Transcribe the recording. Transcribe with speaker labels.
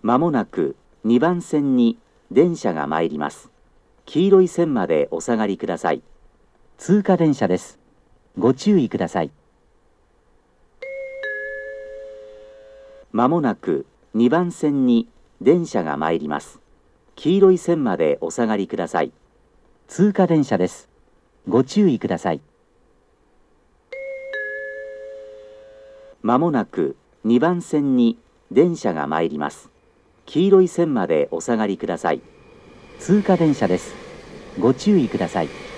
Speaker 1: まもなく2番線に電車が参ります。黄色い線までお下がりください。通過電車です。ご注意ください。まもなく2番線に電車が参ります。黄色い線までお下がりください。通過電車です。ご注意ください。まもなく2番線に電車が参ります。黄色い線までお下がりください。通過電車です。ご注意ください。